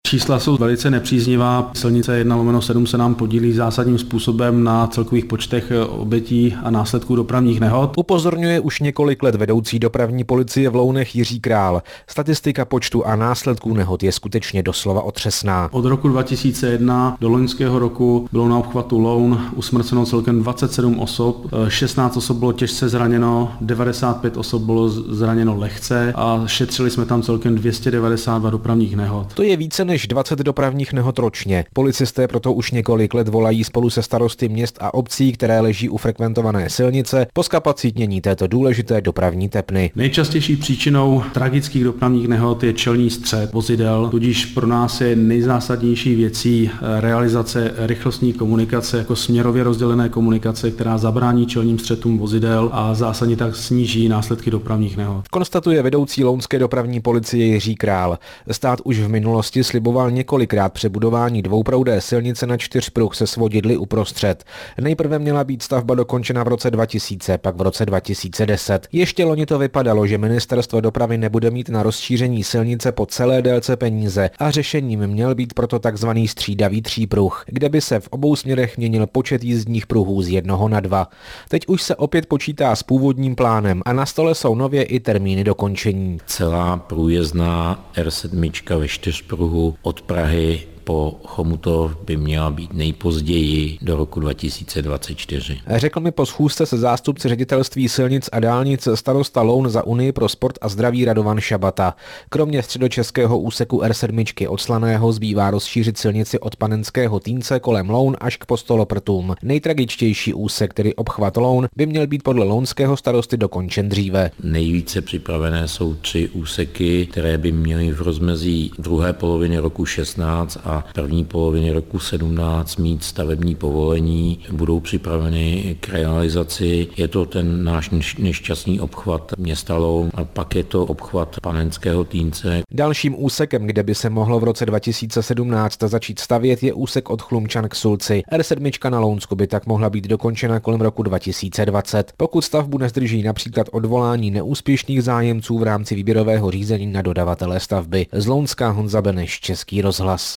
Čísla jsou velice nepříznivá. Silnice 1/7 se nám podílí zásadním způsobem na celkových počtech obětí a následků dopravních nehod. Upozorňuje už několik let vedoucí dopravní policie v Lounech Jiří Král. Statistika počtu a následků nehod je skutečně doslova otřesná. Od roku 2001 do loňského roku bylo na obchvatu Loun usmrceno celkem 27 osob, 16 osob bylo těžce zraněno, 95 osob bylo zraněno lehce a šetřili jsme tam celkem 292 dopravních nehod. To je více než 20 dopravních nehod ročně. Policisté proto už několik let volají spolu se starosty měst a obcí, které leží u frekventované silnice, po zkapacitnění této důležité dopravní tepny. Nejčastější příčinou tragických dopravních nehod je čelní střet vozidel, tudíž pro nás je nejzásadnější věcí realizace rychlostní komunikace jako směrově rozdělené komunikace, která zabrání čelním střetům vozidel a zásadně tak sníží následky dopravních nehod. Konstatuje vedoucí lounské dopravní policie Jiří Král. Stát už v minulosti sliboval několikrát přebudování dvouproudé silnice na 4 pruh se svodidly uprostřed. Nejprve měla být stavba dokončena v roce 2000, pak v roce 2010. Ještě loni to vypadalo, že ministerstvo dopravy nebude mít na rozšíření silnice po celé délce peníze a řešením měl být proto takzvaný střídavý třípruh, kde by se v obou směrech měnil počet jízdních pruhů z 1 na 2. Teď už se opět počítá s původním plánem a na stole jsou nově i termíny dokončení. Celá průjezdná R7 ve 4pruhu od Prahy po Chomutov by měla být nejpozději do roku 2024. Řekl mi po schůzce se zástupci ředitelství silnic a dálnic starosta Loun za Unii pro sport a zdraví Radovan Šabata. Kromě středočeského úseku R7 od Slaného zbývá rozšířit silnici od Panenského Týnce kolem Loun až k Postoloprtům. Nejtragičtější úsek, tedy obchvat Loun, by měl být podle lounského starosty dokončen dříve. Nejvíce připravené jsou 3 úseky, které by měly v rozmezí druhé poloviny roku 16 a první poloviny roku 17 mít stavební povolení, budou připraveny k realizaci. Je to ten náš nešťastný obchvat města Loun a pak je to obchvat Panenského Týnce. Dalším úsekem, kde by se mohlo v roce 2017 začít stavět, je úsek od Chlumčan k Sulci. R7 na Lounsku by tak mohla být dokončena kolem roku 2020. Pokud stavbu nezdrží například odvolání neúspěšných zájemců v rámci výběrového řízení na dodavatele stavby. Z Lounska Honza Beneš, Český rozhlas.